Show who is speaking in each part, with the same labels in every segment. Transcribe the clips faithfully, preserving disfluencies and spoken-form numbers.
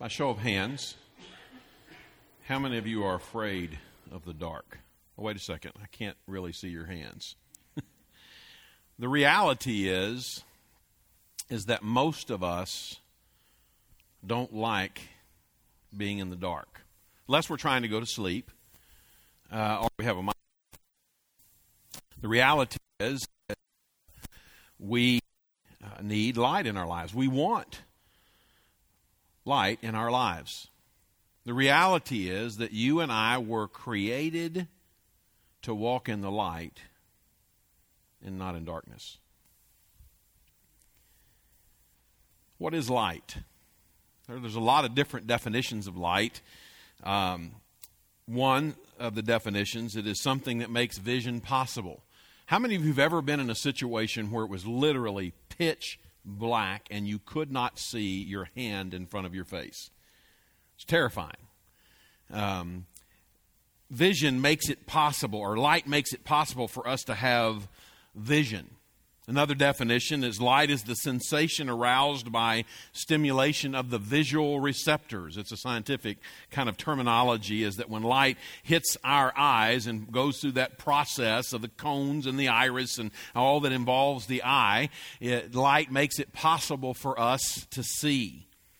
Speaker 1: A show of hands. How many of you are afraid of the dark? Oh, wait a second. I can't really see your hands. The reality is, is that most of us don't like being in the dark. Unless we're trying to go to sleep uh, or we have a mind. The reality is that we uh, need light in our lives. We want light in our lives. The reality is that you and I were created to walk in the light and not in darkness. What is light? There's a lot of different definitions of light. Um, one of the definitions, it is something that makes vision possible. How many of you have ever been in a situation where it was literally pitch black and you could not see your hand in front of your face? It's terrifying. Um, vision makes it possible, or light makes it possible for us to have vision. Another definition is light is the sensation aroused by stimulation of the visual receptors. It's a scientific kind of terminology, is that when light hits our eyes and goes through that process of the cones and the iris and all that involves the eye, it, light makes it possible for us to see.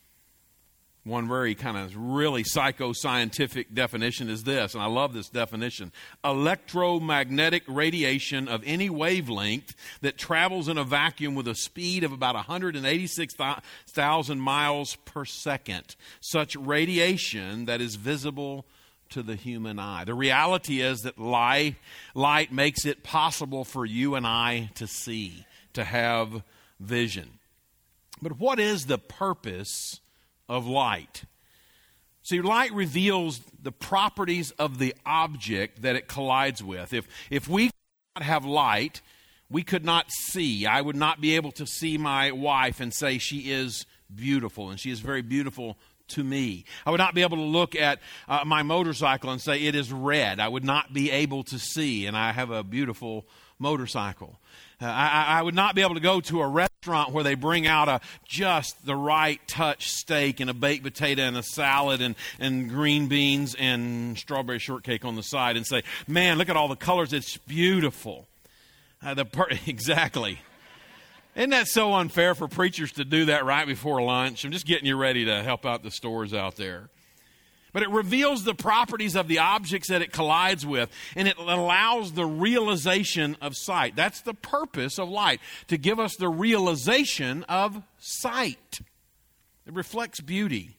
Speaker 1: One very kind of really psycho-scientific definition is this, and I love this definition: electromagnetic radiation of any wavelength that travels in a vacuum with a speed of about one hundred eighty-six thousand miles per second. Such radiation that is visible to the human eye. The reality is that light, light makes it possible for you and I to see, to have vision. But what is the purpose of light? See, light reveals the properties of the object that it collides with. If if we could not have light, we could not see. I would not be able to see my wife and say she is beautiful, and she is very beautiful to me. I would not be able to look at uh, my motorcycle and say it is red. I would not be able to see, and I have a beautiful motorcycle. Uh, I, I would not be able to go to a restaurant where they bring out a just the right touch steak and a baked potato and a salad and, and green beans and strawberry shortcake on the side and say, man, look at all the colors. It's beautiful. Uh, the per- exactly. Isn't that so unfair for preachers to do that right before lunch? I'm just getting you ready to help out the stores out there. But it reveals the properties of the objects that it collides with, and it allows the realization of sight. That's the purpose of light, to give us the realization of sight. It reflects beauty.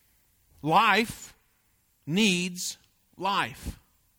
Speaker 1: Life needs life.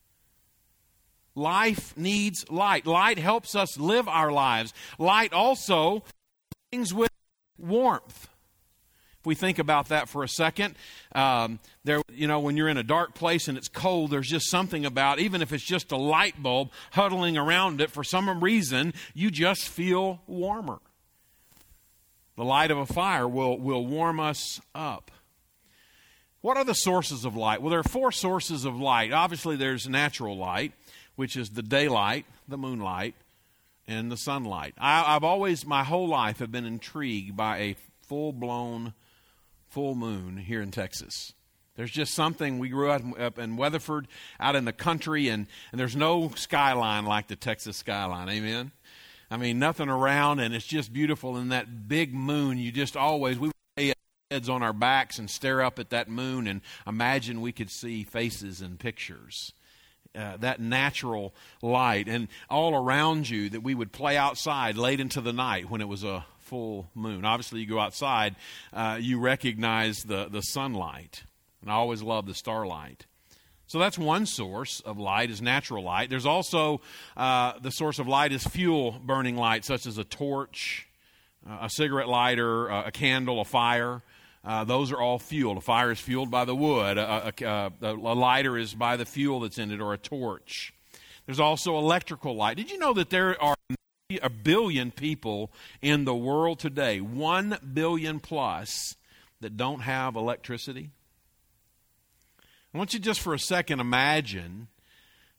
Speaker 1: Life needs light. Light helps us live our lives. Light also brings with warmth. If we think about that for a second, um, there, you know, when you're in a dark place and it's cold, there's just something about, even if it's just a light bulb huddling around it, for some reason, you just feel warmer. The light of a fire will, will warm us up. What are the sources of light? Well, there are four sources of light. Obviously, there's natural light, which is the daylight, the moonlight, and the sunlight. I, I've always, my whole life, have been intrigued by a full-blown full moon here in Texas. There's just something. We grew up, up in Weatherford, out in the country, and, and there's no skyline like the Texas skyline. Amen? I mean, nothing around, and it's just beautiful. And that big moon, you just always, we would lay heads on our backs and stare up at that moon and imagine we could see faces and pictures. Uh, that natural light, and all around you, that we would play outside late into the night when it was a full moon. Obviously, you go outside, uh, you recognize the, the sunlight. And I always love the starlight. So that's one source of light, is natural light. There's also uh, the source of light is fuel-burning light, such as a torch, uh, a cigarette lighter, uh, a candle, a fire. Uh, those are all fueled. A fire is fueled by the wood. A, a, a, a lighter is by the fuel that's in it, or a torch. There's also electrical light. Did you know that there are a billion people in the world today, one billion plus, that don't have electricity? I want you just for a second imagine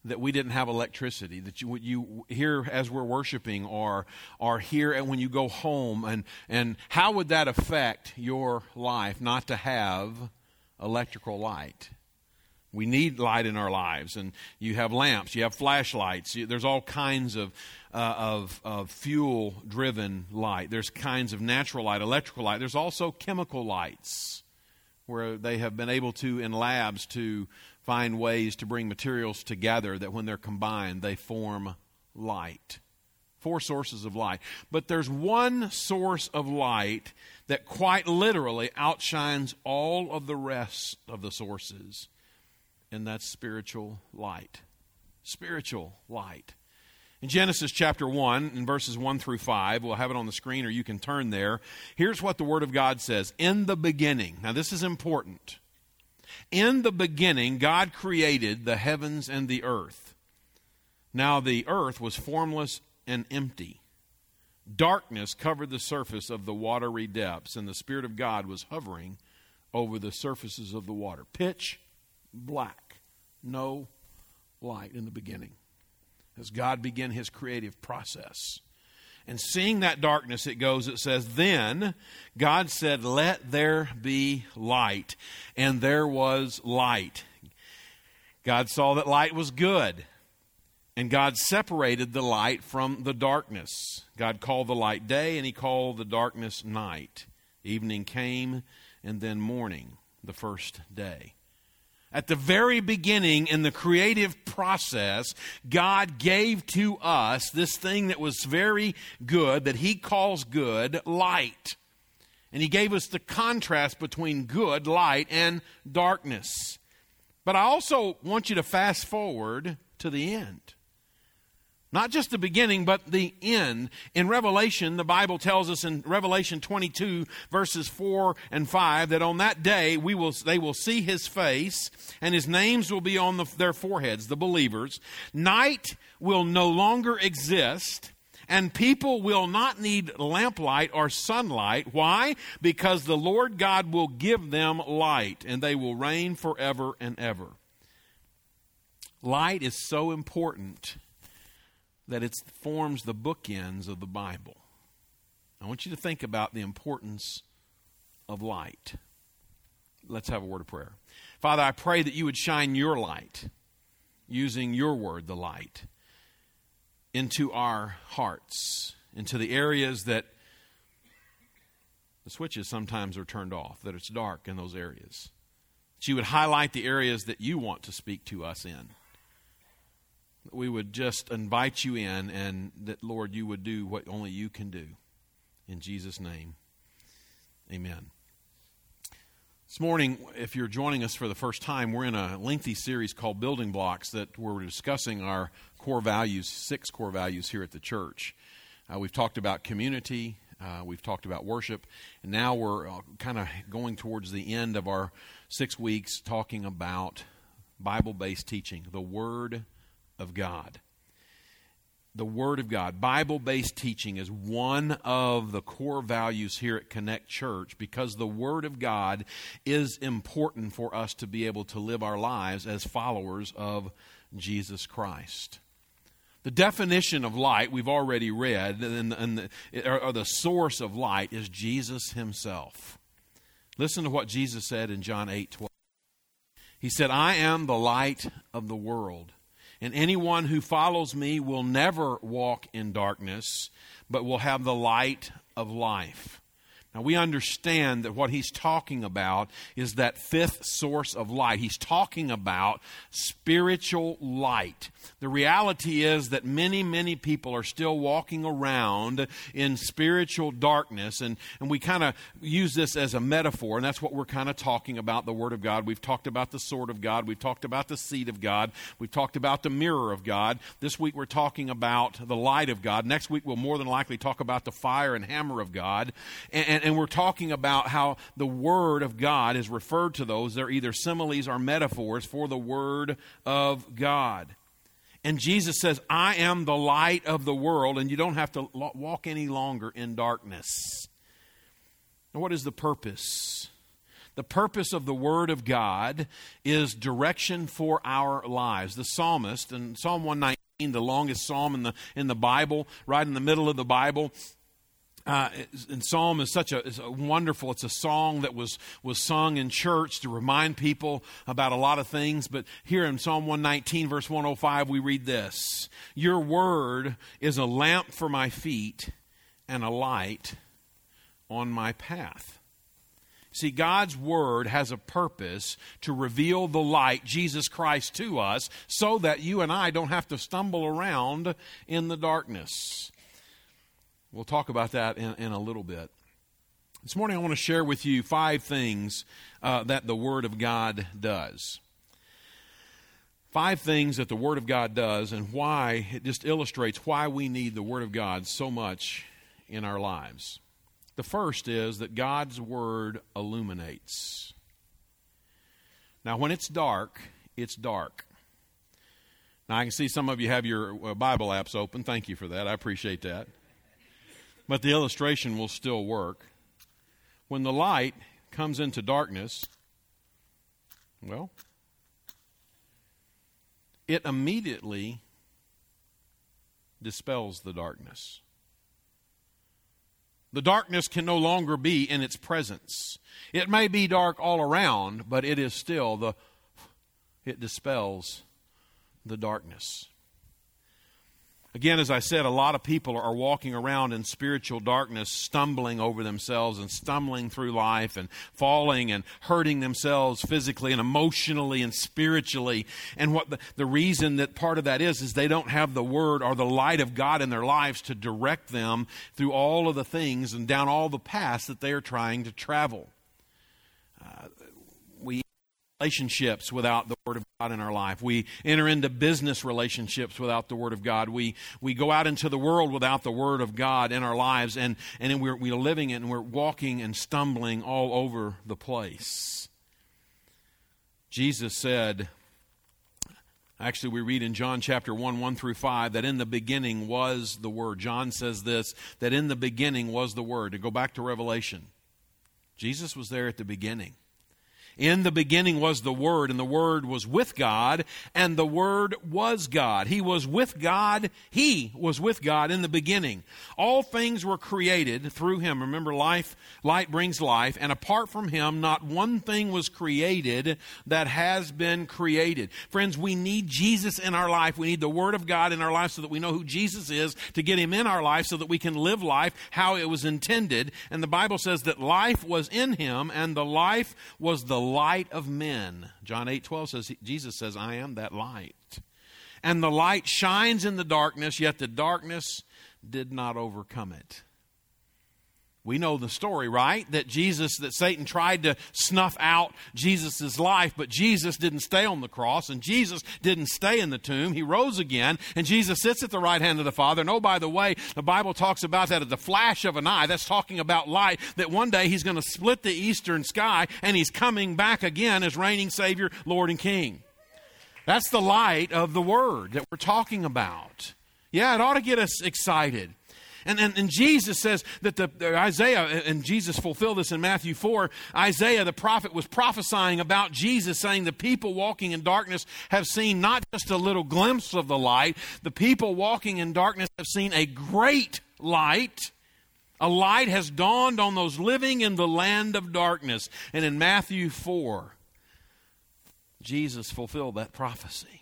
Speaker 1: that we didn't have electricity, that you you here as we're worshiping, or or here and when you go home, and and how would that affect your life not to have electrical light? We need light in our lives, and you have lamps, you have flashlights. You, there's all kinds of uh, of, of fuel-driven light. There's kinds of natural light, electrical light. There's also chemical lights, where they have been able to, in labs, to find ways to bring materials together that when they're combined, they form light. Four sources of light. But there's one source of light that quite literally outshines all of the rest of the sources, and that's spiritual light. Spiritual light. In Genesis chapter one, in verses one through five, we'll have it on the screen or you can turn there. Here's what the Word of God says. In the beginning, now this is important. In the beginning, God created the heavens and the earth. Now the earth was formless and empty. Darkness covered the surface of the watery depths, and the Spirit of God was hovering over the surfaces of the water. Pitch black. No light in the beginning. As God began His creative process. And seeing that darkness, it goes, it says, then God said, let there be light. And there was light. God saw that light was good. And God separated the light from the darkness. God called the light day, and He called the darkness night. Evening came, and then morning, the first day. At the very beginning in the creative process, God gave to us this thing that was very good, that He calls good, light. And He gave us the contrast between good, light, and darkness. But I also want you to fast forward to the end. Not just the beginning, but the end. In Revelation, the Bible tells us in Revelation twenty-two, verses four and five, that on that day we will they will see His face, and His names will be on the, their foreheads, the believers. Night will no longer exist, and people will not need lamplight or sunlight. Why? Because the Lord God will give them light, and they will reign forever and ever. Light is so important that it forms the bookends of the Bible. I want you to think about the importance of light. Let's have a word of prayer. Father, I pray that You would shine Your light, using Your word, the light, into our hearts, into the areas that the switches sometimes are turned off, that it's dark in those areas. That You would highlight the areas that You want to speak to us in. We would just invite You in, and that, Lord, You would do what only You can do. In Jesus' name, amen. This morning, if you're joining us for the first time, we're in a lengthy series called Building Blocks that we're discussing our core values, six core values here at the church. Uh, we've talked about community, uh, we've talked about worship, and now we're uh, kind of going towards the end of our six weeks talking about Bible-based teaching, the Word of God. The Word of God. Bible-based teaching is one of the core values here at Connect Church, because the Word of God is important for us to be able to live our lives as followers of Jesus Christ. The definition of light we've already read, and, and the, or, or the source of light is Jesus Himself. Listen to what Jesus said in John eight twelve. He said, I am the light of the world. And anyone who follows Me will never walk in darkness, but will have the light of life. Now, we understand that what He's talking about is that fifth source of light. He's talking about spiritual light. The reality is that many, many people are still walking around in spiritual darkness, and, and we kind of use this as a metaphor, and that's what we're kind of talking about, the Word of God. We've talked about the sword of God. We've talked about the seed of God. We've talked about the mirror of God. This week we're talking about the light of God. Next week we'll more than likely talk about the fire and hammer of God, and, and And we're talking about how the Word of God is referred to those. They're either similes or metaphors for the Word of God. And Jesus says, I am the light of the world, and you don't have to walk any longer in darkness. Now, what is the purpose? The purpose of the Word of God is direction for our lives. The psalmist, in Psalm one nineteen, the longest psalm in the in the Bible, right in the middle of the Bible, uh, and psalm is such a, is a wonderful. It's a song that was was sung in church to remind people about a lot of things. But here in Psalm one nineteen, verse one oh five, we read this: "Your word is a lamp for my feet and a light on my path." See, God's Word has a purpose to reveal the light, Jesus Christ, to us so that you and I don't have to stumble around in the darkness. We'll talk about that in, in a little bit. This morning I want to share with you five things uh, that the Word of God does. Five things that the Word of God does and why, it just illustrates why we need the Word of God so much in our lives. The first is that God's Word illuminates. Now, when it's dark, it's dark. Now, I can see some of you have your uh, Bible apps open. Thank you for that. I appreciate that. But the illustration will still work. When the light comes into darkness, well, it immediately dispels the darkness. The darkness can no longer be in its presence. It may be dark all around, but it is still the, it dispels the darkness. Again, as I said, a lot of people are walking around in spiritual darkness, stumbling over themselves and stumbling through life and falling and hurting themselves physically and emotionally and spiritually. And what the, the reason that part of that is, is they don't have the Word or the light of God in their lives to direct them through all of the things and down all the paths that they are trying to travel. Uh, we relationships without the Word of God in our life. We enter into business relationships without the Word of God. We we go out into the world without the Word of God in our lives, and, and we're, we're living it and we're walking and stumbling all over the place. Jesus said, actually we read in John chapter one, one through five, that in the beginning was the Word. John says this, that in the beginning was the Word. To go back to Revelation, Jesus was there at the beginning. In the beginning was the Word, and the Word was with God, and the Word was God. He was with God. He was with God in the beginning. All things were created through Him. Remember, life, light brings life, and apart from Him, not one thing was created that has been created. Friends, we need Jesus in our life. We need the Word of God in our life so that we know who Jesus is, to get Him in our life so that we can live life how it was intended. And the Bible says that life was in Him, and the life was the light of men. John eight twelve says, Jesus says, I am that light. And the light shines in the darkness, yet the darkness did not overcome it. We know the story, right? That Jesus, that Satan tried to snuff out Jesus' life, but Jesus didn't stay on the cross, and Jesus didn't stay in the tomb. He rose again, and Jesus sits at the right hand of the Father. And oh, by the way, the Bible talks about that at the flash of an eye. That's talking about light, that one day He's going to split the eastern sky, and He's coming back again as reigning Savior, Lord, and King. That's the light of the Word that we're talking about. Yeah, it ought to get us excited. And, and, and Jesus says that the, the Isaiah, and Jesus fulfilled this in Matthew four, Isaiah the prophet was prophesying about Jesus, saying the people walking in darkness have seen not just a little glimpse of the light, the people walking in darkness have seen a great light. A light has dawned on those living in the land of darkness. And in Matthew four, Jesus fulfilled that prophecy.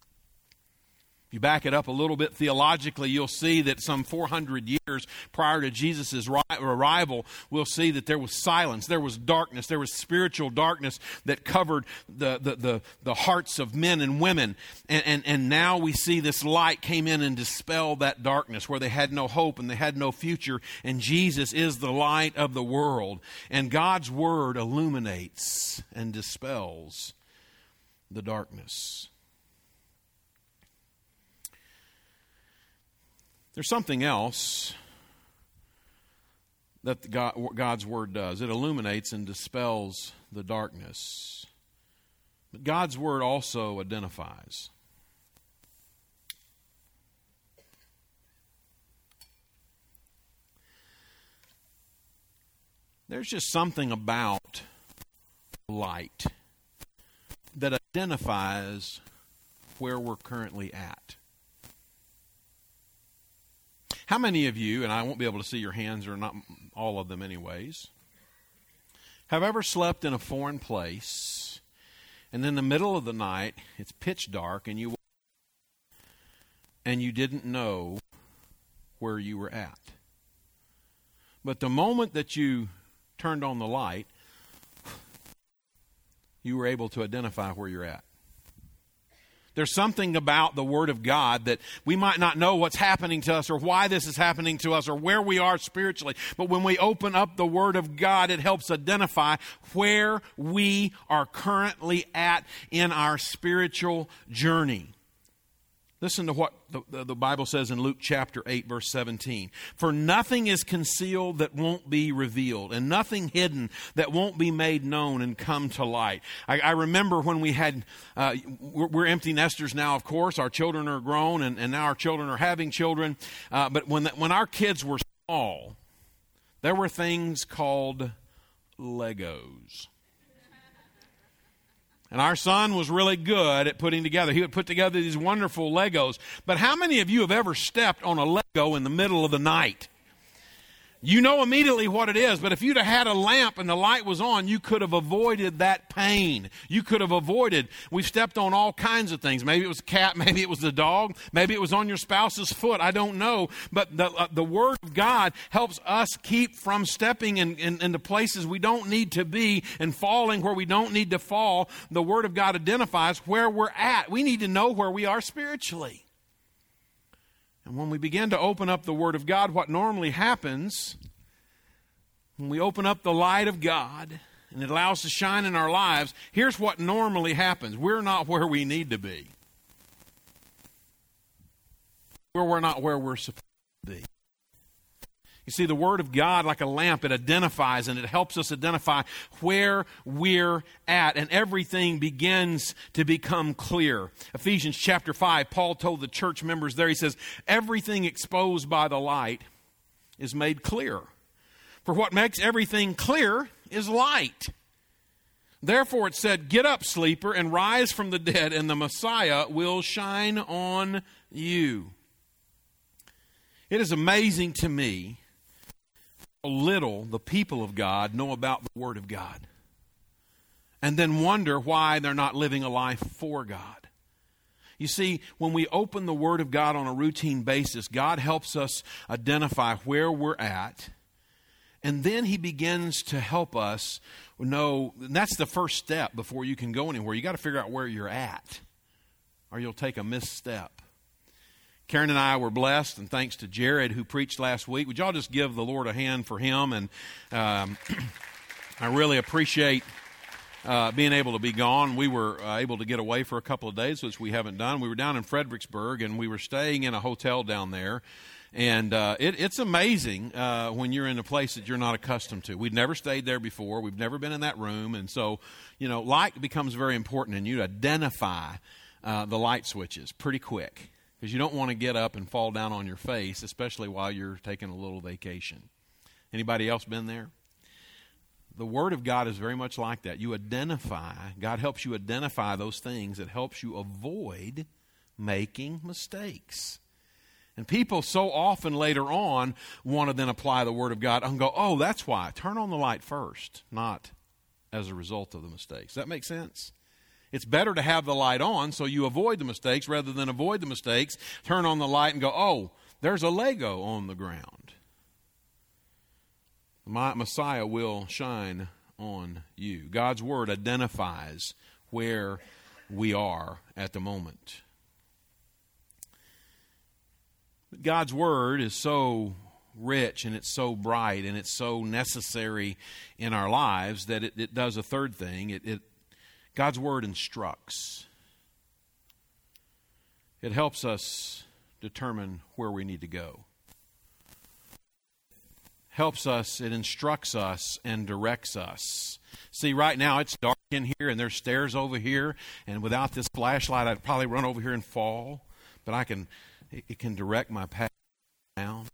Speaker 1: You back it up a little bit theologically, you'll see that some four hundred years prior to Jesus' arrival, we'll see that there was silence, there was darkness, there was spiritual darkness that covered the, the, the, the hearts of men and women. And, and, and now we see this light came in and dispelled that darkness where they had no hope and they had no future. And Jesus is the light of the world. And God's Word illuminates and dispels the darkness. There's something else that God, God's Word does. It illuminates and dispels the darkness. But God's Word also identifies. There's just something about light that identifies where we're currently at. How many of you, and I won't be able to see your hands, or not all of them anyways, have ever slept in a foreign place, and in the middle of the night, it's pitch dark, and you and you didn't know where you were at? But the moment that you turned on the light, you were able to identify where you're at. There's something about the Word of God that we might not know what's happening to us or why this is happening to us or where we are spiritually. But when we open up the Word of God, it helps identify where we are currently at in our spiritual journey. Listen to what the, the, the Bible says in Luke chapter eight, verse seventeen. For nothing is concealed that won't be revealed, and nothing hidden that won't be made known and come to light. I, I remember when we had, uh, we're, we're empty nesters now, of course. Our children are grown, and, and now our children are having children. Uh, but when, the, when our kids were small, there were things called Legos. And our son was really good at putting together. He would put together these wonderful Legos. But how many of you have ever stepped on a Lego in the middle of the night? You know immediately what it is, but if you'd have had a lamp and the light was on, you could have avoided that pain. You could have avoided, we've stepped on all kinds of things. Maybe it was a cat, maybe it was the dog, maybe it was on your spouse's foot, I don't know. But the, uh, the Word of God helps us keep from stepping in, in, into places we don't need to be and falling where we don't need to fall. The Word of God identifies where we're at. We need to know where we are spiritually. And when we begin to open up the Word of God, what normally happens, when we open up the light of God and it allows to shine in our lives, here's what normally happens. We're not where we need to be. We're not where we're supposed to be. You see, the Word of God, like a lamp, it identifies and it helps us identify where we're at, and everything begins to become clear. Ephesians chapter five, Paul told the church members there, he says, everything exposed by the light is made clear. For what makes everything clear is light. Therefore it said, get up, sleeper, and rise from the dead, and the Messiah will shine on you. It is amazing to me how little the people of God know about the Word of God, and then wonder why they're not living a life for God. You see, when we open the Word of God on a routine basis, God helps us identify where we're at, and then He begins to help us know, and that's the first step before you can go anywhere. You got to figure out where you're at, or you'll take a misstep. Karen and I were blessed, and thanks to Jared who preached last week. Would y'all just give the Lord a hand for him? And um, I really appreciate uh, being able to be gone. We were uh, able to get away for a couple of days, which we haven't done. We were down in Fredericksburg, and we were staying in a hotel down there. And uh, it, it's amazing uh, when you're in a place that you're not accustomed to. We'd never stayed there before. We've never been in that room. And so, you know, light becomes very important, and you identify uh, the light switches pretty quick, because you don't want to get up and fall down on your face, especially while you're taking a little vacation. Anybody else been there? The Word of God is very much like that. You identify, God helps you identify those things that helps you avoid making mistakes. And people so often later on want to then apply the Word of God and go, oh, that's why. Turn on the light first, not as a result of the mistakes. Does that make sense? It's better to have the light on so you avoid the mistakes rather than avoid the mistakes. Turn on the light and go, oh, there's a Lego on the ground. My Messiah will shine on you. God's Word identifies where we are at the moment. God's Word is so rich and it's so bright and it's so necessary in our lives that it, it does a third thing. It, it God's Word instructs. It helps us determine where we need to go. Helps us, it instructs us and directs us. See, right now it's dark in here and there's stairs over here, and without this flashlight I'd probably run over here and fall, but I can, it, it can direct my path down.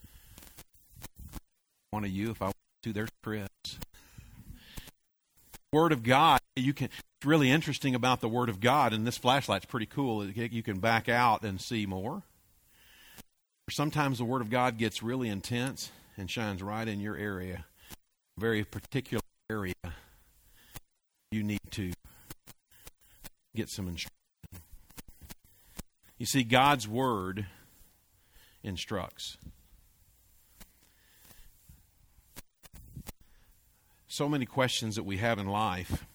Speaker 1: One of you, if I want to, there's Chris. Word of God, you can. It's really interesting about the Word of God, and this flashlight's pretty cool. You can back out and see more. Sometimes the Word of God gets really intense and shines right in your area, a very particular area. You need to get some instruction. You see, God's Word instructs. So many questions that we have in life,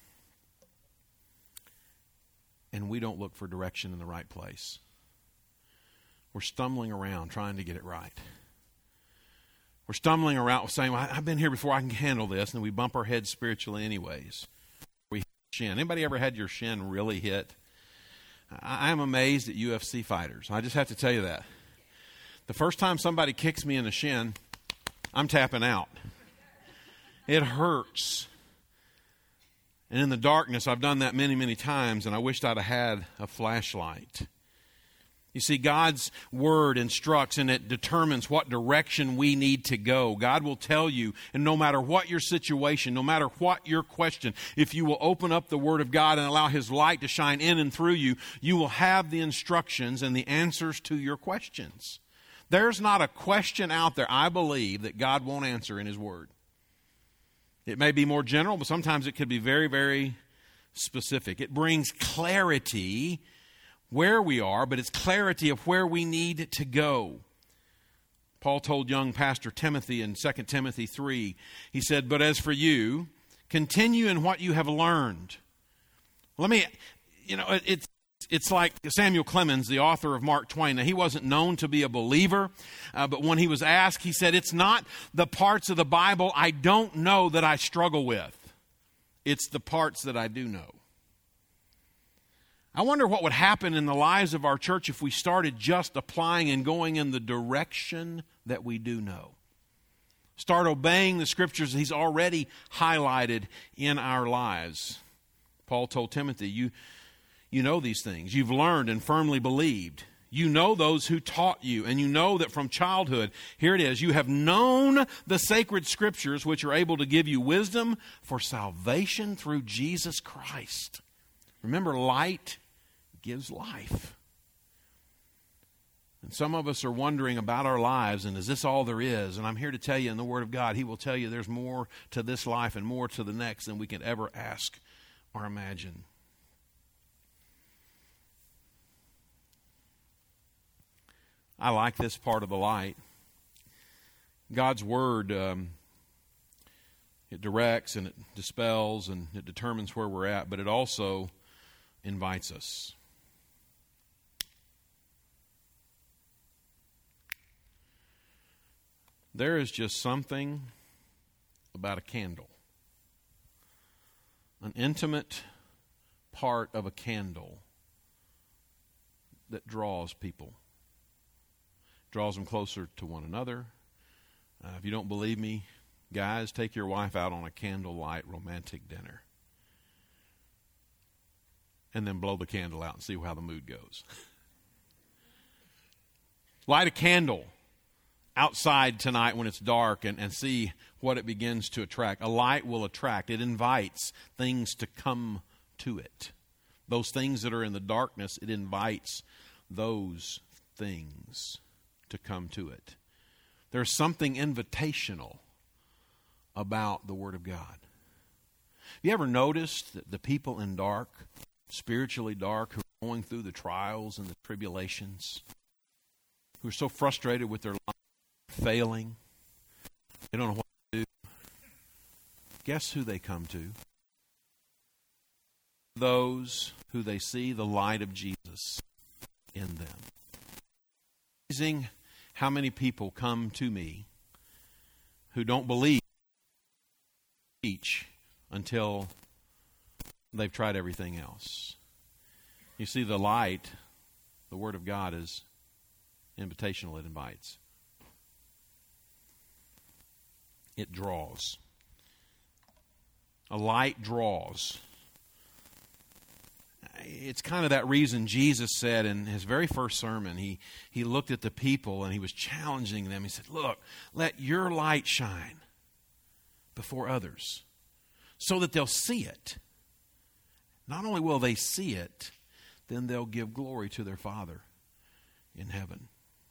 Speaker 1: and we don't look for direction in the right place. We're stumbling around trying to get it right. We're stumbling around saying, well, I've been here before, I can handle this, and we bump our heads spiritually anyways. We hit shin. Anybody ever had your shin really hit? I am amazed at U F C fighters. I just have to tell you that. The first time somebody kicks me in the shin, I'm tapping out. It hurts. And in the darkness, I've done that many, many times, and I wished I'd have had a flashlight. You see, God's Word instructs, and it determines what direction we need to go. God will tell you, and no matter what your situation, no matter what your question, if you will open up the Word of God and allow His light to shine in and through you, you will have the instructions and the answers to your questions. There's not a question out there, I believe, that God won't answer in His Word. It may be more general, but sometimes it could be very, very specific. It brings clarity where we are, but it's clarity of where we need to go. Paul told young Pastor Timothy in Second Timothy three, he said, but as for you, continue in what you have learned. Let me, you know, it, it's It's like Samuel Clemens, the author of Mark Twain. Now, he wasn't known to be a believer, uh, but when he was asked, he said, it's not the parts of the Bible I don't know that I struggle with. It's the parts that I do know. I wonder what would happen in the lives of our church if we started just applying and going in the direction that we do know. Start obeying the Scriptures He's already highlighted in our lives. Paul told Timothy, you... You know these things. You've learned and firmly believed. You know those who taught you, and you know that from childhood, here it is, you have known the sacred Scriptures which are able to give you wisdom for salvation through Jesus Christ. Remember, light gives life. And some of us are wondering about our lives, and is this all there is? And I'm here to tell you in the Word of God, He will tell you there's more to this life and more to the next than we can ever ask or imagine. I like this part of the light. God's Word, um, it directs and it dispels and it determines where we're at, but it also invites us. There is just something about a candle. An intimate part of a candle that draws people. Draws them closer to one another. Uh, if you don't believe me, guys, take your wife out on a candlelight romantic dinner. And then blow the candle out and see how the mood goes. Light a candle outside tonight when it's dark and, and see what it begins to attract. A light will attract. It invites things to come to it. Those things that are in the darkness, it invites those things to come to it. There's something invitational about the Word of God. Have you ever noticed that the people in dark, spiritually dark, who are going through the trials and the tribulations, who are so frustrated with their life, failing, they don't know what to do, guess who they come to? Those who they see the light of Jesus in them. Amazing how many people come to me who don't believe each until they've tried everything else. You see, the light, the Word of God, is invitational. It invites. It draws. A light draws. It's kind of that reason Jesus said in His very first sermon, he, he looked at the people and He was challenging them. He said, look, let your light shine before others so that they'll see it. Not only will they see it, then they'll give glory to their Father in heaven.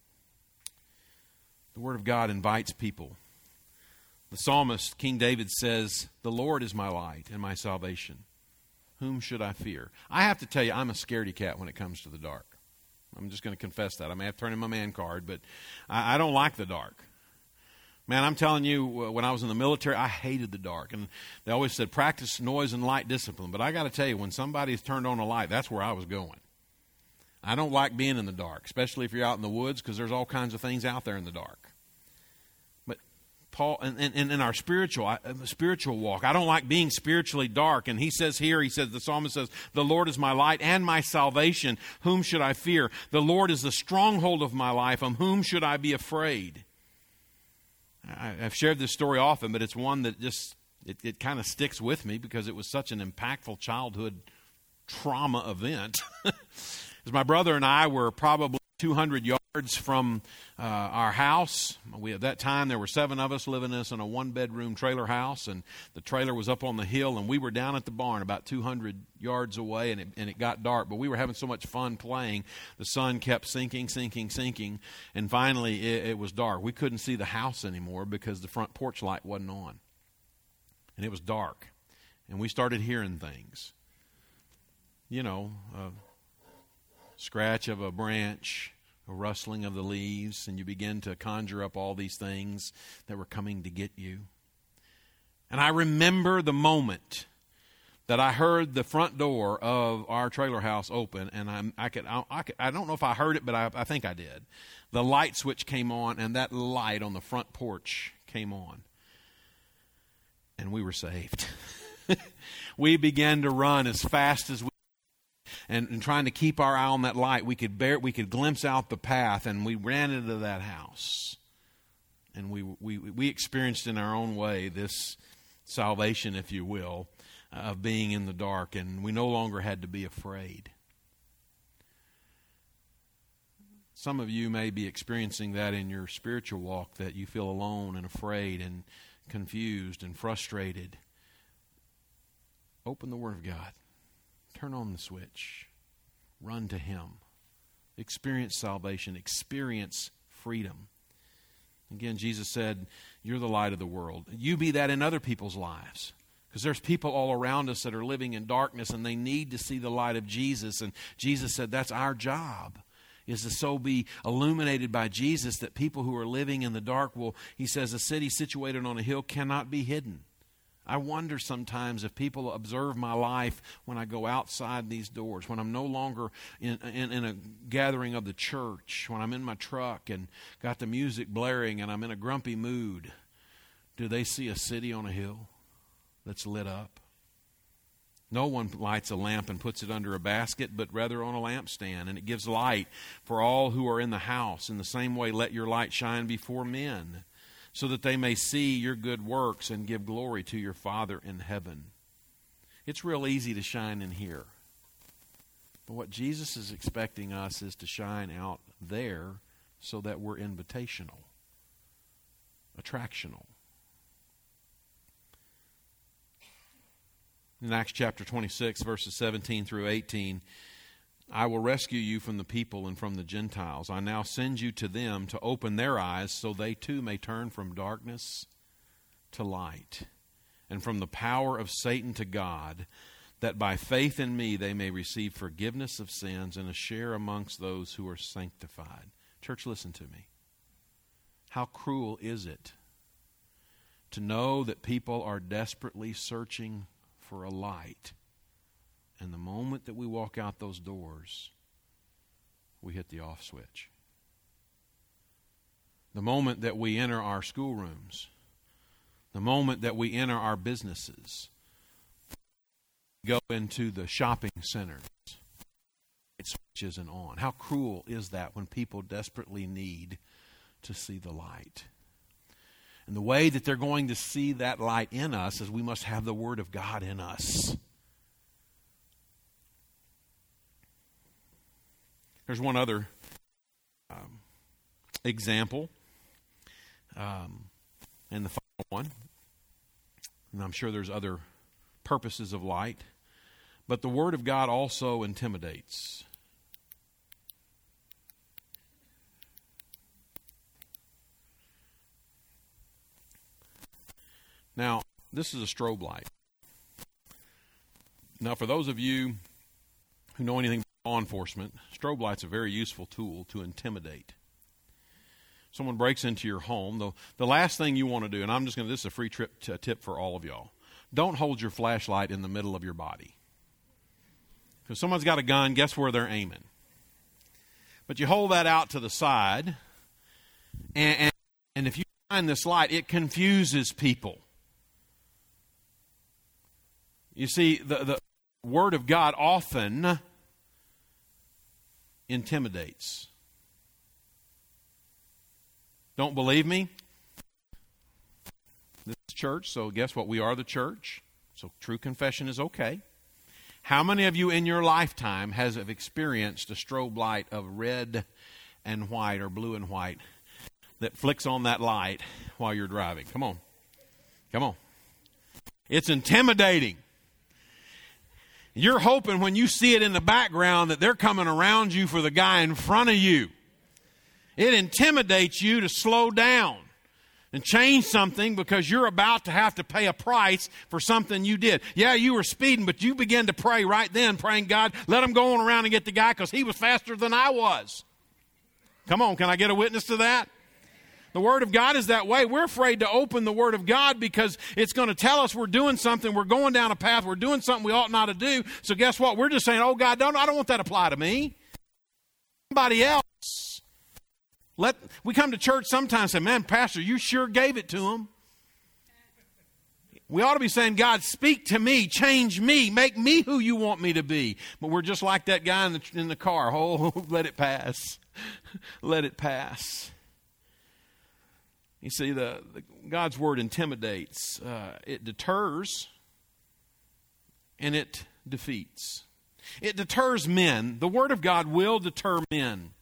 Speaker 1: The Word of God invites people. The psalmist, King David, says, "The Lord is my light and my salvation. Whom should I fear?" I have to tell you, I'm a scaredy cat when it comes to the dark. I'm just going to confess that. I may have to turn in my man card, but I, I don't like the dark. Man, I'm telling you, when I was in the military, I hated the dark. And they always said, practice noise and light discipline. But I got to tell you, when somebody's turned on a light, that's where I was going. I don't like being in the dark, especially if you're out in the woods, because there's all kinds of things out there in the dark. But Paul, and in, in our spiritual spiritual walk, I don't like being spiritually dark. And he says here, he says, the psalmist says, "The Lord is my light and my salvation. Whom should I fear? The Lord is the stronghold of my life. Of whom should I be afraid?" I've shared this story often, but it's one that just, it, it kind of sticks with me because it was such an impactful childhood trauma event. As my brother and I were probably two hundred yards from uh, our house. We, at that time, there were seven of us living in a one-bedroom trailer house, and the trailer was up on the hill, and we were down at the barn about two hundred yards away, and it, and it got dark. But we were having so much fun playing, the sun kept sinking, sinking, sinking, and finally it, it was dark. We couldn't see the house anymore because the front porch light wasn't on, and it was dark, and we started hearing things. You know, uh, scratch of a branch, a rustling of the leaves, and you begin to conjure up all these things that were coming to get you. And I remember the moment that I heard the front door of our trailer house open, and I, I could, I, I could, I don't know if I heard it, but I, I think I did. The light switch came on, and that light on the front porch came on, and we were saved. We began to run as fast as we. And, and trying to keep our eye on that light, we could bear, we could glimpse out the path, and we ran into that house. And we we we experienced in our own way this salvation, if you will, uh, of being in the dark, and we no longer had to be afraid. Some of you may be experiencing that in your spiritual walk, that you feel alone and afraid and confused and frustrated. Open the Word of God. Turn on the switch. Run to Him. Experience salvation. Experience freedom. Again, Jesus said, "You're the light of the world." You be that in other people's lives. Because there's people all around us that are living in darkness, and they need to see the light of Jesus. And Jesus said that's our job, is to so be illuminated by Jesus that people who are living in the dark will, He says, a city situated on a hill cannot be hidden. I wonder sometimes if people observe my life when I go outside these doors, when I'm no longer in, in, in a gathering of the church, when I'm in my truck and got the music blaring and I'm in a grumpy mood. Do they see a city on a hill that's lit up? No one lights a lamp and puts it under a basket, but rather on a lampstand, and it gives light for all who are in the house. In the same way, let your light shine before men, so that they may see your good works and give glory to your Father in heaven. It's real easy to shine in here. But what Jesus is expecting us is to shine out there so that we're invitational, attractional. In Acts chapter twenty-six, verses seventeen through eighteen, "I will rescue you from the people and from the Gentiles. I now send you to them to open their eyes so they too may turn from darkness to light and from the power of Satan to God, that by faith in me they may receive forgiveness of sins and a share amongst those who are sanctified." Church, listen to me. How cruel is it to know that people are desperately searching for a light, and the moment that we walk out those doors, we hit the off switch. The moment that we enter our schoolrooms, the moment that we enter our businesses, go into the shopping centers, it switch isn't on. How cruel is that when people desperately need to see the light? And the way that they're going to see that light in us is we must have the Word of God in us. There's one other um, example, um, and the final one, and I'm sure there's other purposes of light, but the Word of God also intimidates. Now, this is a strobe light. Now, for those of you who know anything about law enforcement, strobe light's a very useful tool to intimidate. Someone breaks into your home, the, the last thing you want to do, and I'm just going to, this is a free trip t- tip for all of y'all, don't hold your flashlight in the middle of your body. If someone's got a gun, guess where they're aiming? But you hold that out to the side, and, and, and if you shine this light, it confuses people. You see, the, the Word of God often intimidates. Don't believe me? This is church, so guess what? We are the church, so true confession is okay. How many of you in your lifetime has have experienced a strobe light of red and white or blue and white that flicks on that light while you're driving? Come on. Come on. It's intimidating. You're hoping when you see it in the background that they're coming around you for the guy in front of you. It intimidates you to slow down and change something because you're about to have to pay a price for something you did. Yeah, you were speeding, but you began to pray right then, praying, God, let him go on around and get the guy because he was faster than I was. Come on, can I get a witness to that? The Word of God is that way. We're afraid to open the Word of God because it's going to tell us we're doing something, we're going down a path, we're doing something we ought not to do. So guess what? We're just saying, oh, God, don't, I don't want that to apply to me. Somebody else. Let, we come to church sometimes and say, man, Pastor, you sure gave it to him. We ought to be saying, God, speak to me, change me, make me who you want me to be. But we're just like that guy in the, in the car. Oh, let it pass. Let it pass. You see, the, the God's Word intimidates. Uh, it deters and it defeats. It deters men. The Word of God will deter men.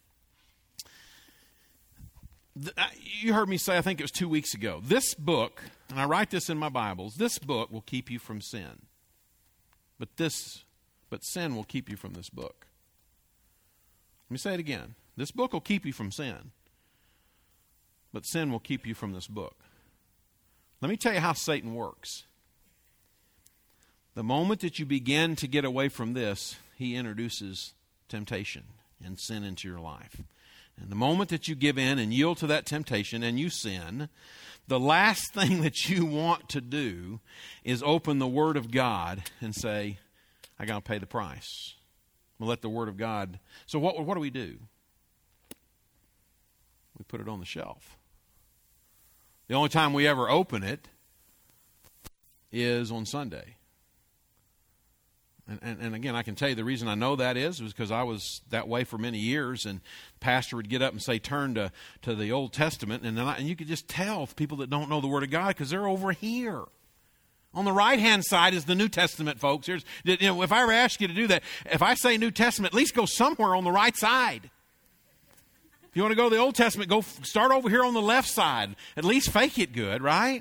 Speaker 1: You heard me say, I think it was two weeks ago, this book, and I write this in my Bibles, this book will keep you from sin. But this, but sin will keep you from this book. Let me say it again. This book will keep you from sin. But sin will keep you from this book. Let me tell you how Satan works. The moment that you begin to get away from this, he introduces temptation and sin into your life. And the moment that you give in and yield to that temptation and you sin, the last thing that you want to do is open the Word of God and say, I got to pay the price. I'm going to let the Word of God. So what, what do we do? We put it on the shelf. The only time we ever open it is on Sunday. And, and, and again, I can tell you the reason I know that is, is because I was that way for many years, and the pastor would get up and say, turn to, to the Old Testament, and, then I, and you could just tell people that don't know the Word of God because they're over here. On the right-hand side is the New Testament, folks. Here's, you know, if I ever ask you to do that, if I say New Testament, at least go somewhere on the right side. If you want to go to the Old Testament, go start over here on the left side. At least fake it good, right?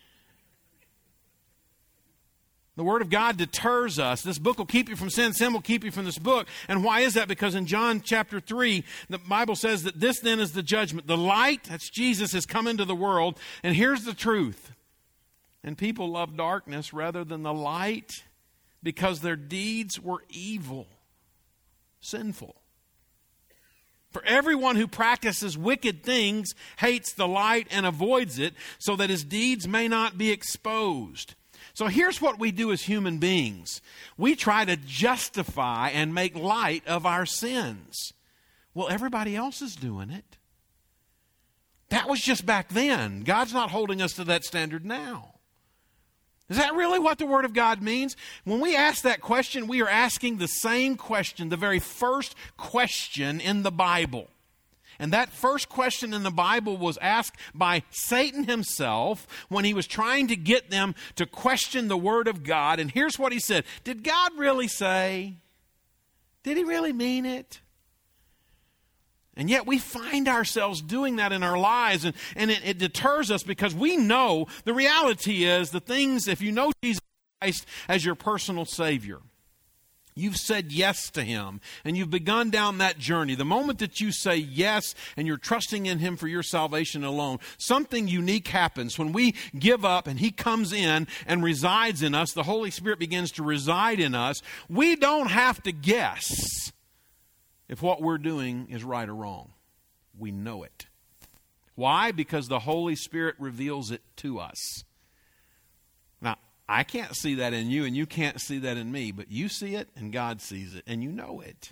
Speaker 1: The Word of God deters us. This book will keep you from sin. Sin will keep you from this book. And why is that? Because in John chapter three, the Bible says that this then is the judgment. The light, that's Jesus, has come into the world. And here's the truth. And people love darkness rather than the light because their deeds were evil, sinful. For everyone who practices wicked things hates the light and avoids it so that his deeds may not be exposed. So here's what we do as human beings. We try to justify and make light of our sins. Well, everybody else is doing it. That was just back then. God's not holding us to that standard now. Is that really what the Word of God means? When we ask that question, we are asking the same question, the very first question in the Bible. And that first question in the Bible was asked by Satan himself when he was trying to get them to question the Word of God. And here's what he said. Did God really say? Did he really mean it? And yet we find ourselves doing that in our lives, and, and it, it deters us because we know the reality is the things, if you know Jesus, Christ as your personal Savior. You've said yes to Him, and you've begun down that journey. The moment that you say yes and you're trusting in Him for your salvation alone, something unique happens. When we give up and He comes in and resides in us, the Holy Spirit begins to reside in us. We don't have to guess if what we're doing is right or wrong. We know it. Why? Because the Holy Spirit reveals it to us. Now, I can't see that in you, and you can't see that in me, but you see it, and God sees it, and you know it.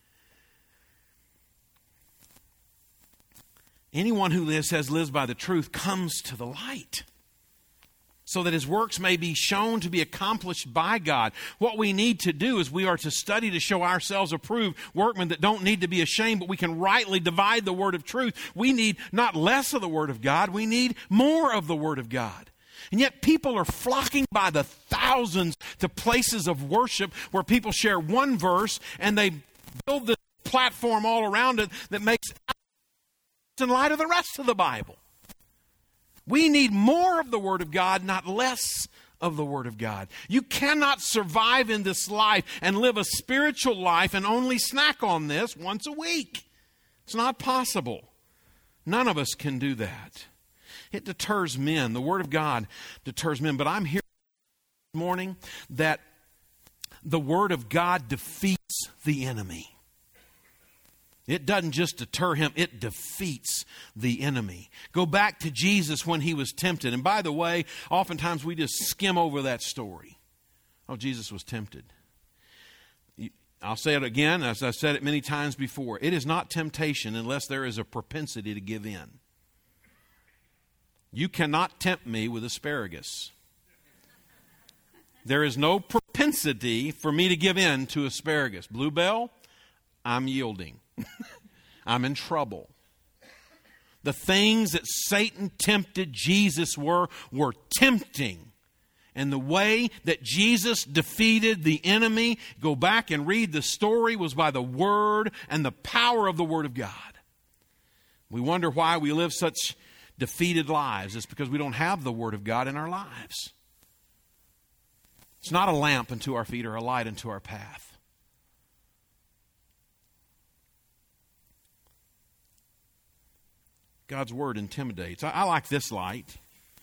Speaker 1: Anyone who lives, says lives by the truth comes to the light, so that his works may be shown to be accomplished by God. What we need to do is we are to study to show ourselves approved workmen that don't need to be ashamed, but we can rightly divide the word of truth. We need not less of the word of God, we need more of the word of God. And yet people are flocking by the thousands to places of worship where people share one verse and they build this platform all around it that makes sense in light of the rest of the Bible. We need more of the Word of God, not less of the Word of God. You cannot survive in this life and live a spiritual life and only snack on this once a week. It's not possible. None of us can do that. It deters men. The Word of God deters men. But I'm here this morning that the Word of God defeats the enemy. It doesn't just deter him, it defeats the enemy. Go back to Jesus when He was tempted. And by the way, oftentimes we just skim over that story. Oh, Jesus was tempted. I'll say it again, as I've said it many times before. It is not temptation unless there is a propensity to give in. You cannot tempt me with asparagus. There is no propensity for me to give in to asparagus. Bluebell, I'm yielding. I'm in trouble. The things that Satan tempted Jesus were, were tempting. And the way that Jesus defeated the enemy, go back and read the story, was by the Word and the power of the Word of God. We wonder why we live such defeated lives. It's because we don't have the Word of God in our lives. It's not a lamp unto our feet or a light unto our path. God's Word intimidates. I, I like this light.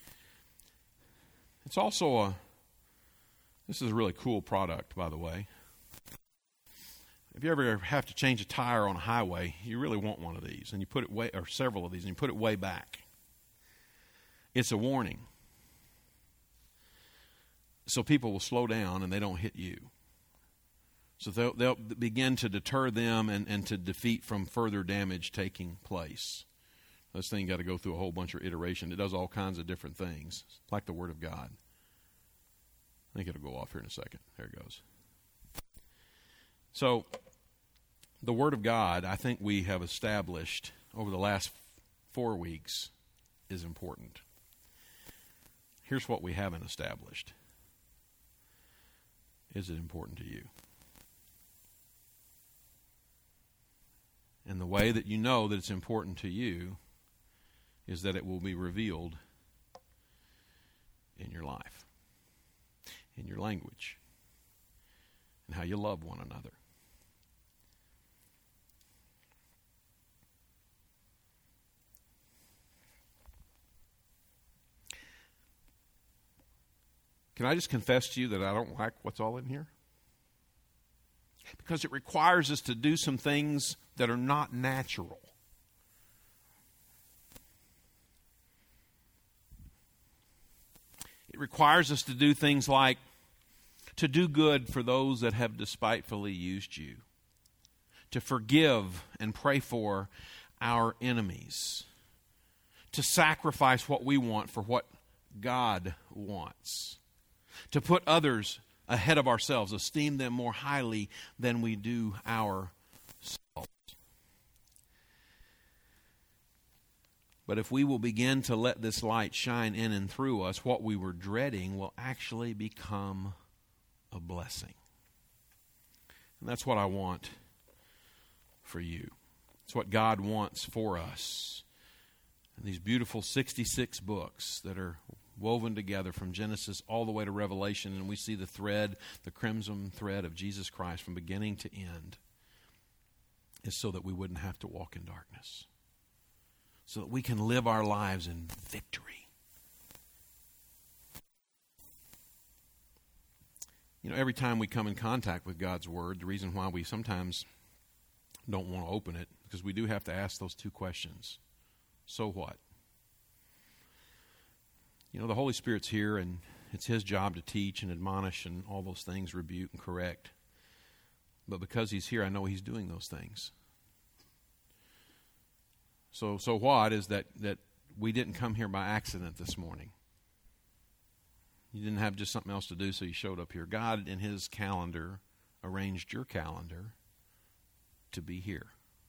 Speaker 1: It's also a, this is a really cool product, by the way. If you ever have to change a tire on a highway, you really want one of these. And you put it way, or several of these, and you put it way back. It's a warning. So people will slow down and they don't hit you. So they'll, they'll begin to deter them and, and to defeat from further damage taking place. This thing got to go through a whole bunch of iteration. It does all kinds of different things, like the Word of God. I think it'll go off here in a second. There it goes. So, the Word of God, I think we have established over the last four weeks, is important. Here's what we haven't established. Is it important to you? And the way that you know that it's important to you is that it will be revealed in your life, in your language, and how you love one another. Can I just confess to you that I don't like what's all in here? Because it requires us to do some things that are not natural. It requires us to do things like to do good for those that have despitefully used you, to forgive and pray for our enemies, to sacrifice what we want for what God wants, to put others ahead of ourselves, esteem them more highly than we do ourselves. But if we will begin to let this light shine in and through us, what we were dreading will actually become a blessing. And that's what I want for you. It's what God wants for us. And these beautiful sixty-six books that are woven together from Genesis all the way to Revelation, and we see the thread, the crimson thread of Jesus Christ from beginning to end, is so that we wouldn't have to walk in darkness, so that we can live our lives in victory. You know, every time we come in contact with God's Word, the reason why we sometimes don't want to open it, because we do have to ask those two questions. So what? You know, the Holy Spirit's here, and it's His job to teach and admonish and all those things, rebuke and correct. But because He's here, I know He's doing those things. So so what is that, that we didn't come here by accident this morning. You didn't have just something else to do, so you showed up here. God, in His calendar, arranged your calendar to be here,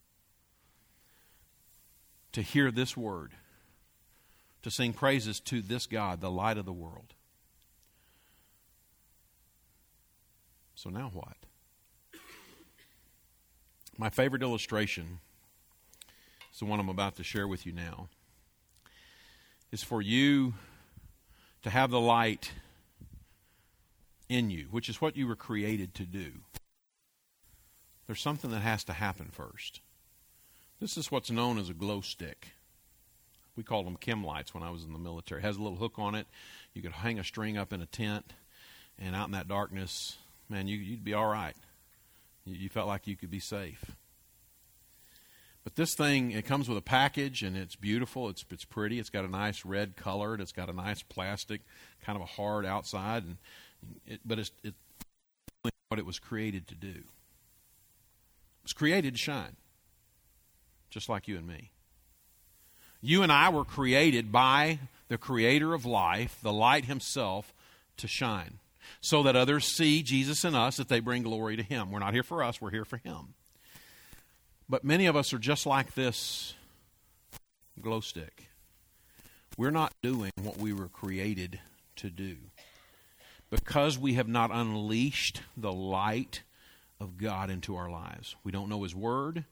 Speaker 1: to hear this word, to sing praises to this God, the light of the world. So now what? My favorite illustration is the one I'm about to share with you now. Is for you to have the light in you, which is what you were created to do. There's something that has to happen first. This is what's known as a glow stick. We called them chem lights when I was in the military. It has a little hook on it. You could hang a string up in a tent, and out in that darkness, man, you, you'd be all right. You, you felt like you could be safe. But this thing, it comes with a package, and it's beautiful. It's it's pretty. It's got a nice red color. And it's got a nice plastic, kind of a hard outside. And it, but it's, it's what it was created to do. It was created to shine, just like you and me. You and I were created by the Creator of life, the light Himself, to shine, so that others see Jesus in us, that they bring glory to Him. We're not here for us. We're here for Him. But many of us are just like this glow stick. We're not doing what we were created to do because we have not unleashed the light of God into our lives. We don't know His Word.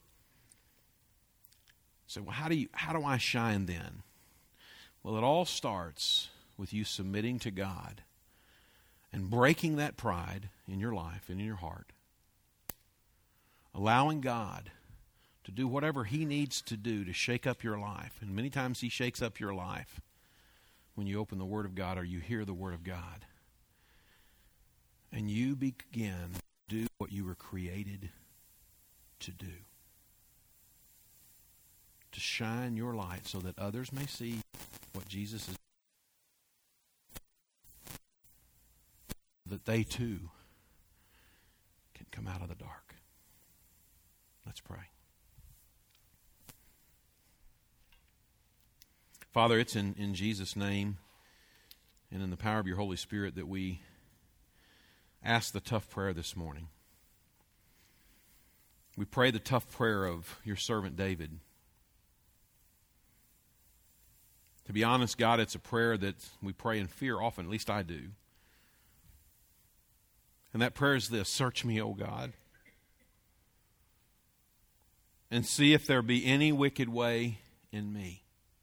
Speaker 1: So, well, how do you, how do I shine then? Well, it all starts with you submitting to God and breaking that pride in your life and in your heart. Allowing God to do whatever He needs to do to shake up your life. And many times He shakes up your life when you open the Word of God or you hear the Word of God. And you begin to do what you were created to do. To shine your light so that others may see what Jesus is doing. That they too can come out of the dark. Let's pray. Father, it's in, in Jesus' name and in the power of your Holy Spirit that we ask the tough prayer this morning. We pray the tough prayer of your servant David. To be honest, God, it's a prayer that we pray in fear often, at least I do. And that prayer is this: search me, O God, and see if there be any wicked way in me.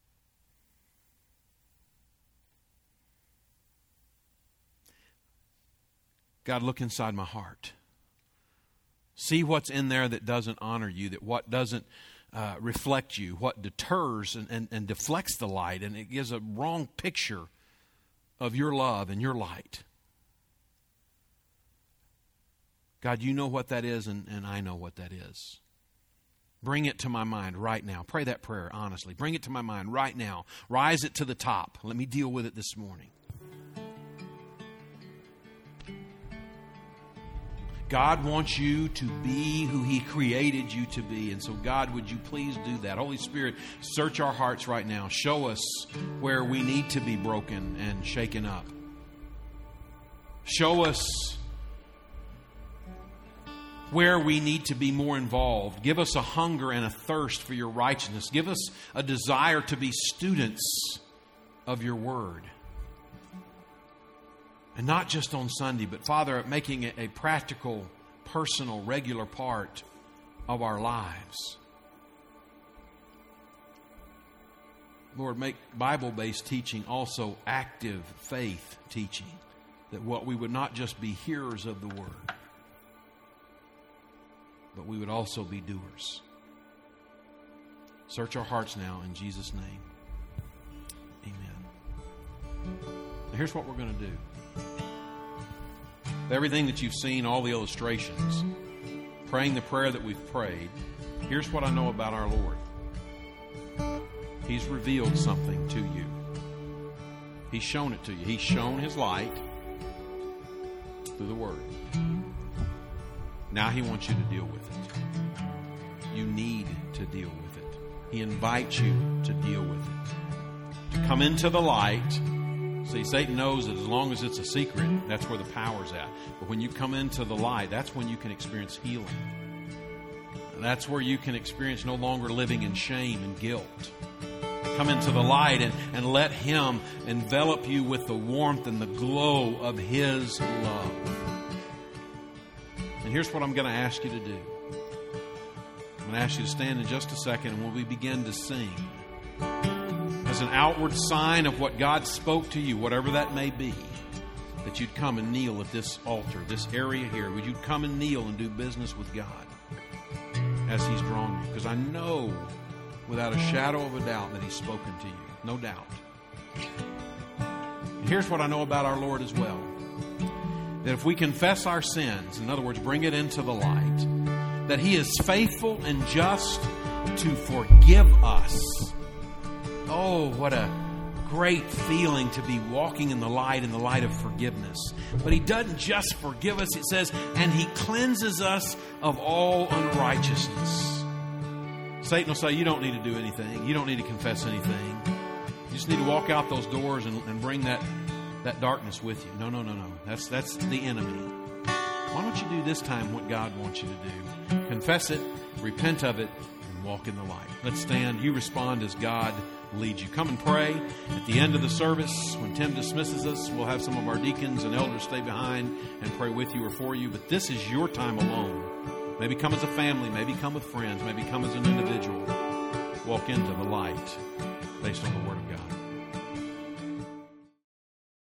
Speaker 1: God, look inside my heart. See what's in there that doesn't honor you, that what doesn't uh, reflect you, what deters and, and, and deflects the light, and it gives a wrong picture of your love and your light. God, you know what that is, and, and I know what that is. Bring it to my mind right now. Pray that prayer honestly. Bring it to my mind right now. Rise it to the top. Let me deal with it this morning. God wants you to be who He created you to be. And so, God, would you please do that? Holy Spirit, search our hearts right now. Show us where we need to be broken and shaken up. Show us where we need to be more involved. Give us a hunger and a thirst for your righteousness. Give us a desire to be students of your word. And not just on Sunday, but, Father, making it a practical, personal, regular part of our lives. Lord, make Bible-based teaching also active faith teaching. That what we would not just be hearers of the Word, but we would also be doers. Search our hearts now in Jesus' name. Amen. Now here's what we're going to do. Everything that you've seen, all the illustrations, praying the prayer that we've prayed, here's what I know about our Lord. He's revealed something to you. He's shown it to you. He's shown His light through the Word. Now He wants you to deal with it. You need to deal with it. He invites you to deal with it. To come into the light. See, Satan knows that as long as it's a secret, that's where the power's at. But when you come into the light, that's when you can experience healing. And that's where you can experience no longer living in shame and guilt. Come into the light and, and let Him envelop you with the warmth and the glow of His love. And here's what I'm going to ask you to do. I'm going to ask you to stand in just a second, and when we begin to sing, as an outward sign of what God spoke to you, whatever that may be, that you'd come and kneel at this altar, this area here. Would you come and kneel and do business with God as He's drawn you? Because I know without a shadow of a doubt that He's spoken to you. No doubt. And here's what I know about our Lord as well. That if we confess our sins, in other words, bring it into the light, that He is faithful and just to forgive us. Oh, what a great feeling to be walking in the light, in the light of forgiveness. But He doesn't just forgive us, it says, and He cleanses us of all unrighteousness. Satan will say, you don't need to do anything. You don't need to confess anything. You just need to walk out those doors and, and bring that, that darkness with you. No, no, no, no. That's, that's the enemy. Why don't you do this time what God wants you to do? Confess it, repent of it, and walk in the light. Let's stand. You respond as God leads you. Come and pray. At the end of the service, when Tim dismisses us, we'll have some of our deacons and elders stay behind and pray with you or for you. But this is your time alone. Maybe come as a family. Maybe come with friends. Maybe come as an individual. Walk into the light based on the Word of God.